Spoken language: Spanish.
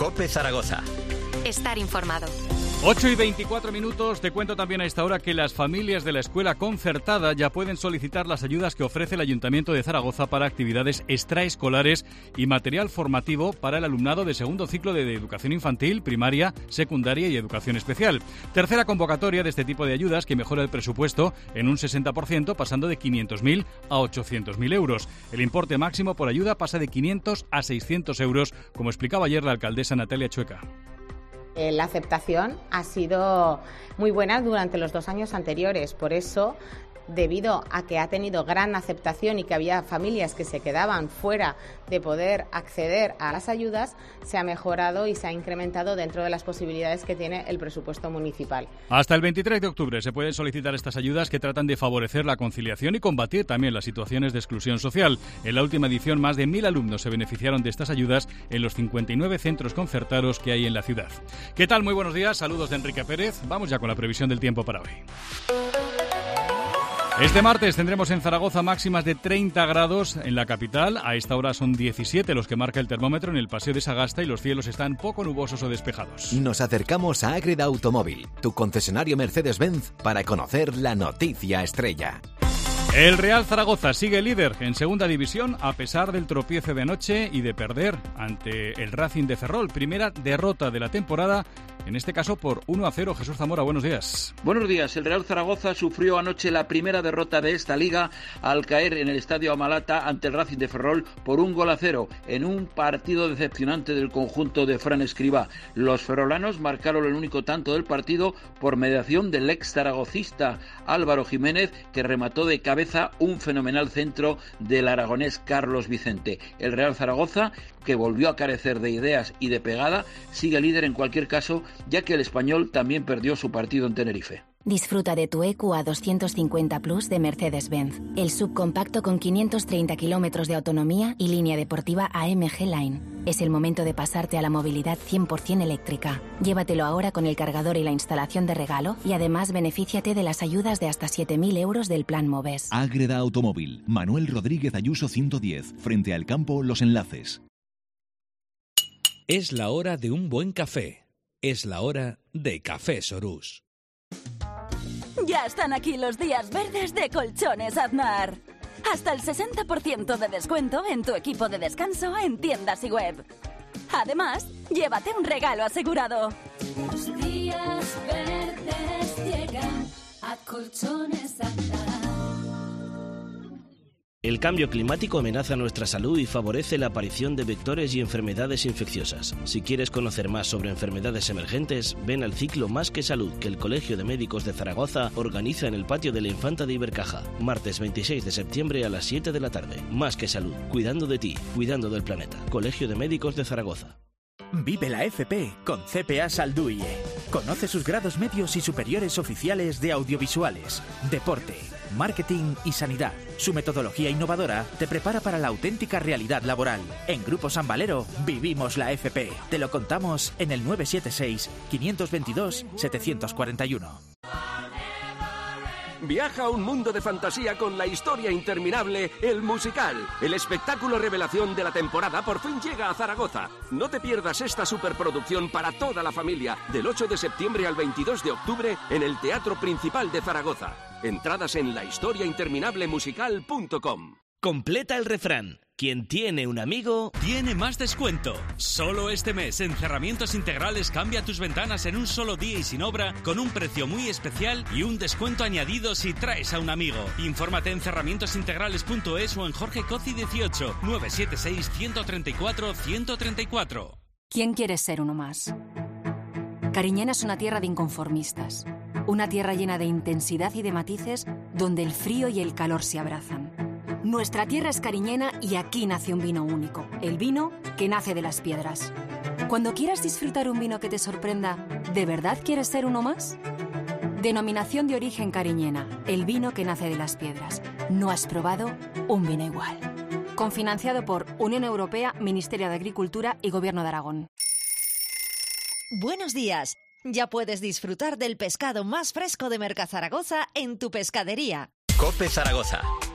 COPE Zaragoza. Estar informado. 8:24. Te cuento también a esta hora que las familias de la escuela concertada ya pueden solicitar las ayudas que ofrece el Ayuntamiento de Zaragoza para actividades extraescolares y material formativo para el alumnado de segundo ciclo de educación infantil, primaria, secundaria y educación especial. Tercera convocatoria de este tipo de ayudas que mejora el presupuesto en un 60%, pasando de 500.000 a 800.000 euros. El importe máximo por ayuda pasa de 500 a 600 euros, como explicaba ayer la alcaldesa Natalia Chueca. La aceptación ha sido muy buena durante los 2 años anteriores, por eso, debido a que ha tenido gran aceptación y que había familias que se quedaban fuera de poder acceder a las ayudas, se ha mejorado y se ha incrementado dentro de las posibilidades que tiene el presupuesto municipal. Hasta el 23 de octubre se pueden solicitar estas ayudas que tratan de favorecer la conciliación y combatir también las situaciones de exclusión social. En la última edición, más de 1.000 alumnos se beneficiaron de estas ayudas en los 59 centros concertados que hay en la ciudad. ¿Qué tal? Muy buenos días, saludos de Enrique Pérez. Vamos ya con la previsión del tiempo para hoy. Este martes tendremos en Zaragoza máximas de 30 grados en la capital. A esta hora son 17 los que marca el termómetro en el Paseo de Sagasta y los cielos están poco nubosos o despejados. Nos acercamos a Ágreda Automóvil, tu concesionario Mercedes-Benz, para conocer la noticia estrella. El Real Zaragoza sigue líder en segunda división a pesar del tropiezo de anoche y de perder ante el Racing de Ferrol. Primera derrota de la temporada, en este caso por 1-0. Jesús Zamora, buenos días. Buenos días. El Real Zaragoza sufrió anoche la primera derrota de esta liga al caer en el Estadio Amalata ante el Racing de Ferrol por 1-0 en un partido decepcionante del conjunto de Fran Escribá. Los ferrolanos marcaron el único tanto del partido por mediación del ex zaragocista Álvaro Jiménez, que remató de cabeza un fenomenal centro del aragonés Carlos Vicente. El Real Zaragoza, que volvió a carecer de ideas y de pegada, sigue líder en cualquier caso, ya que el Español también perdió su partido en Tenerife. Disfruta de tu EQA 250 Plus de Mercedes-Benz, el subcompacto con 530 kilómetros de autonomía y línea deportiva AMG Line. Es el momento de pasarte a la movilidad 100% eléctrica. Llévatelo ahora con el cargador y la instalación de regalo y además benefíciate de las ayudas de hasta 7.000 euros del Plan Moves. Ágreda Automóvil, Manuel Rodríguez Ayuso 110, frente al campo Los Enlaces. Es la hora de un buen café. Es la hora de Café Sorús. Ya están aquí los días verdes de Colchones Aznar. Hasta el 60% de descuento en tu equipo de descanso en tiendas y web. Además, llévate un regalo asegurado. Los días verdes llegan a Colchones Aznar. El cambio climático amenaza nuestra salud y favorece la aparición de vectores y enfermedades infecciosas. Si quieres conocer más sobre enfermedades emergentes, ven al ciclo Más que Salud que el Colegio de Médicos de Zaragoza organiza en el patio de la Infanta de Ibercaja, martes 26 de septiembre a las 7 de la tarde. Más que Salud, cuidando de ti, cuidando del planeta. Colegio de Médicos de Zaragoza. Vive la FP con CPA Salduie. Conoce sus grados medios y superiores oficiales de audiovisuales, deporte, marketing y sanidad. Su metodología innovadora te prepara para la auténtica realidad laboral. En Grupo San Valero vivimos la FP. Te lo contamos en el 976-522-741. Viaja a un mundo de fantasía con la historia interminable El Musical. El espectáculo revelación de la temporada por fin llega a Zaragoza. No te pierdas esta superproducción para toda la familia del 8 de septiembre al 22 de octubre en el Teatro Principal de Zaragoza. Entradas en lahistoriainterminablemusical.com. Completa el refrán. Quien tiene un amigo tiene más descuento. Solo este mes en Cerramientos Integrales cambia tus ventanas en un solo día y sin obra con un precio muy especial y un descuento añadido si traes a un amigo. Infórmate en cerramientosintegrales.es o en Jorge Cozi 18 976 134 134. ¿Quién quiere ser uno más? Cariñena es una tierra de inconformistas. Una tierra llena de intensidad y de matices donde el frío y el calor se abrazan. Nuestra tierra es cariñena y aquí nace un vino único, el vino que nace de las piedras. Cuando quieras disfrutar un vino que te sorprenda, ¿de verdad quieres ser uno más? Denominación de origen cariñena, el vino que nace de las piedras. No has probado un vino igual. Confinanciado por Unión Europea, Ministerio de Agricultura y Gobierno de Aragón. Buenos días. Ya puedes disfrutar del pescado más fresco de Mercazaragoza en tu pescadería. COPE Zaragoza.